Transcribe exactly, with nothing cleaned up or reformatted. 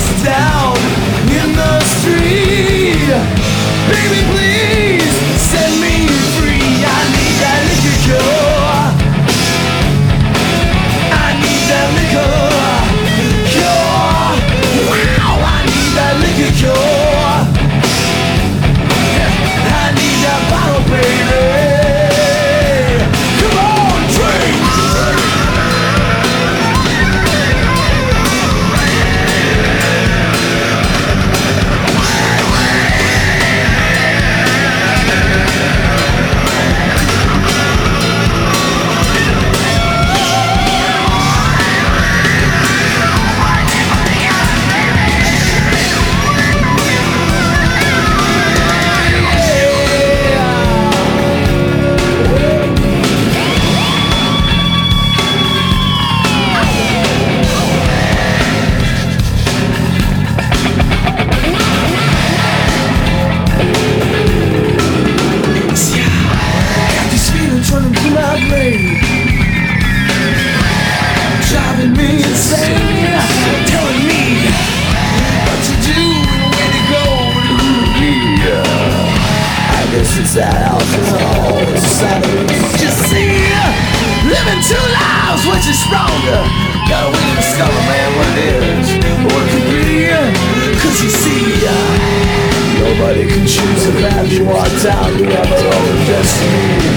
down in the street. Baby, please set me free. I need that liquor cure. I need that liquor cure. Wow, I need that liquor cure. I need that bottle, baby. Come on, drink. Driving me insane, telling me what to do and where to go. I guess it's that alcohol, it's a sign of it. Just see, living two lives, which is stronger? Gotta wait and discover, man, what it is, or what it could be. Cause you see, uh, nobody can choose the path you walk down. You have our own destiny.